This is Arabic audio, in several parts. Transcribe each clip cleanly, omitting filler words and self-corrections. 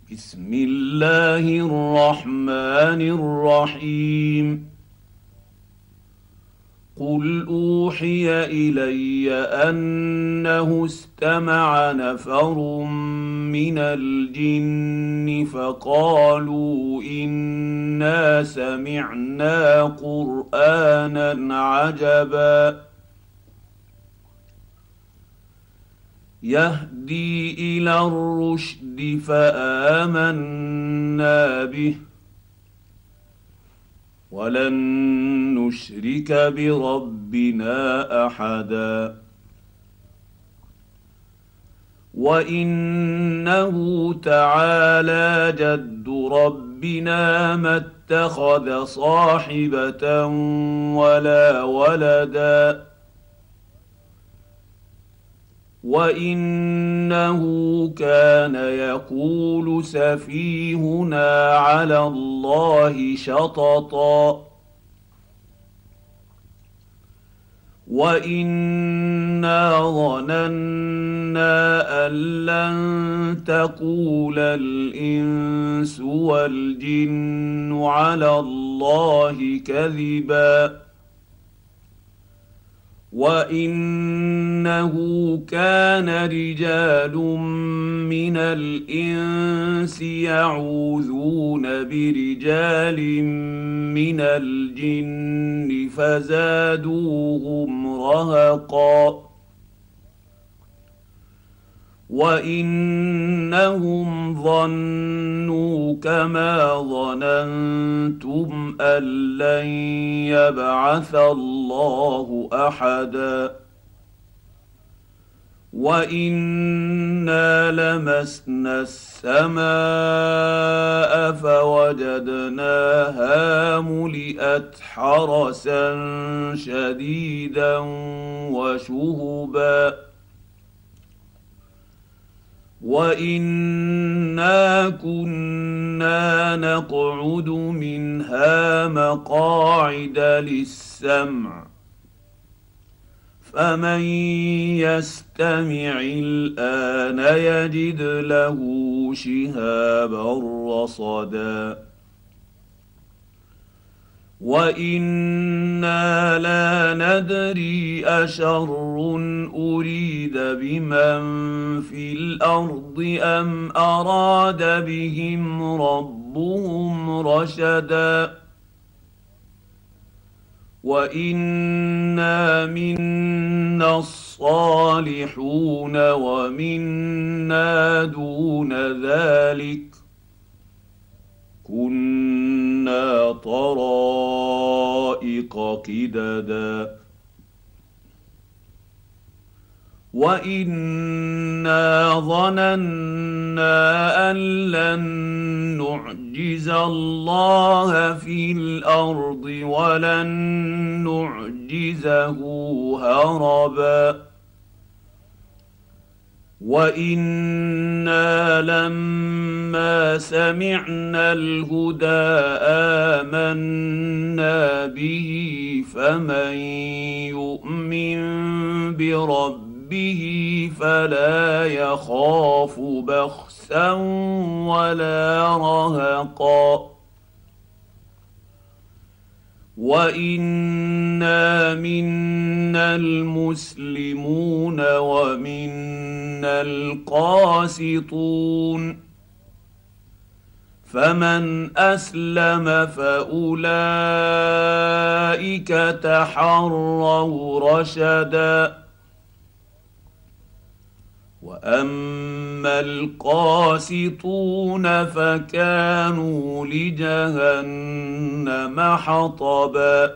بسم الله الرحمن الرحيم. قل اوحي الي انه استمع نفر من الجن فقالوا انا سمعنا قرانا عجبا يهدي الى الرشد فامنا به ولن نشرك بربنا احدا وانه تعالى جد ربنا ما اتخذ صاحبه ولا ولدا وانه كان يقول سفيهنا على الله شططا وانا ظننا ان لن تقول الانس والجن على الله كذبا وانه كان رجال من الانس يعوذون برجال من الجن فزادوهم رهقا وانهم ظنوا كما ظننتم ان لن يبعث الله احدا وانا لمسنا السماء فوجدناها ملئت حرسا شديدا وشهبا وانا كنا نقعد منها مقاعد للسمع فمن يستمع الان يجد له شهابا رصدا وانا لا ندري اشر اريد بمن في الارض ام اراد بهم ربهم رشدا وانا منا الصالحون ومنا دون ذلك كنا طرائق قددا وانا ظننا ان لن نعجز الله في الارض ولن نعجزه هربا وانا لما سمعنا الهدى امنا به فمن يؤمن بربه فلا يخاف بخسا ولا رهقا وانا منا المسلمون ومنا القاسطون فمن اسلم فاولئك تحروا رشدا واما القاسطون فكانوا لجهنم حطبا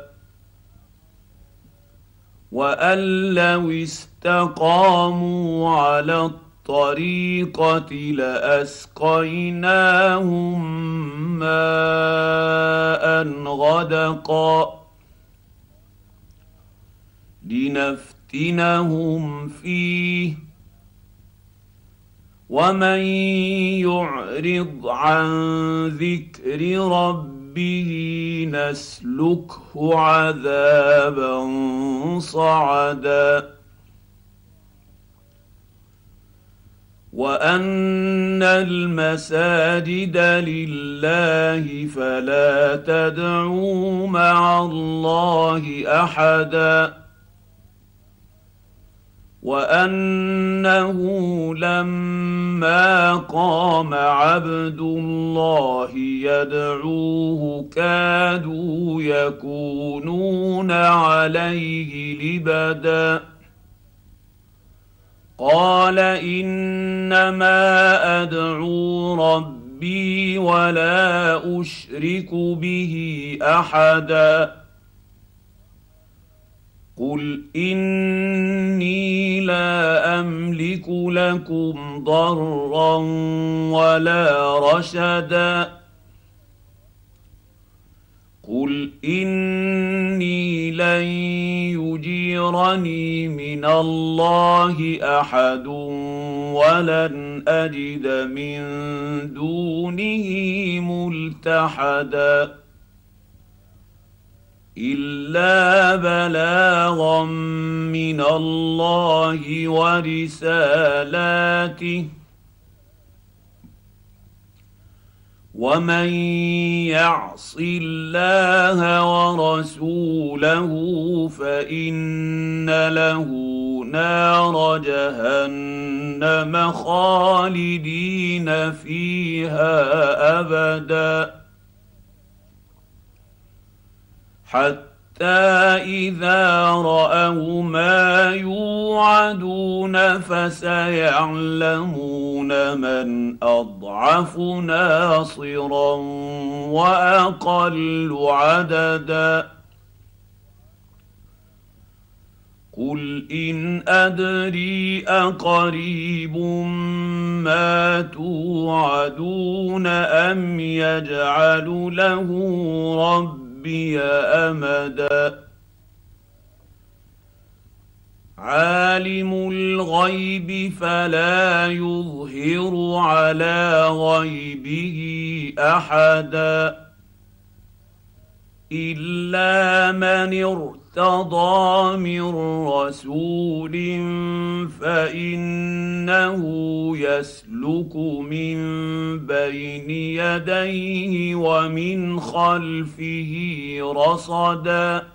وان لو استقاموا على الطريقه لاسقيناهم ماء غدقا لنفتنهم فيه ومن يعرض عن ذكر ربه نسلكه عذابا صعدا وان المساجد لله فلا تدعوا مع الله احدا وانه لما قام عبد الله يدعوه كادوا يكونون عليه لبدا قال انما ادعو ربي ولا اشرك به احدا قل اني لا املك لكم ضرا ولا رشدا قل اني لن يجيرني من الله احد ولن اجد من دونه ملتحدا الا بلاغا من الله ورسالاته ومن يعص الله ورسوله فان له نار جهنم خالدين فيها ابدا حتى اذا راوا ما يوعدون فسيعلمون من اضعف ناصرا واقل عددا قل ان ادري اقريب ما توعدون ام يجعل له ربي امدا عالم الغيب فلا يظهر على غيبه احدا الا من ارتضى من رسول فانه يسلك من بين يديه ومن خلفه رصدا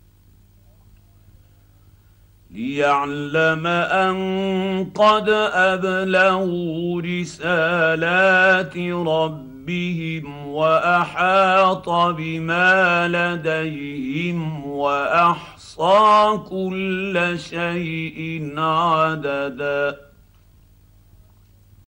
ليعلم ان قد ابلغوا رسالات ربهم واحاط بما لديهم واحصى كل شيء عددا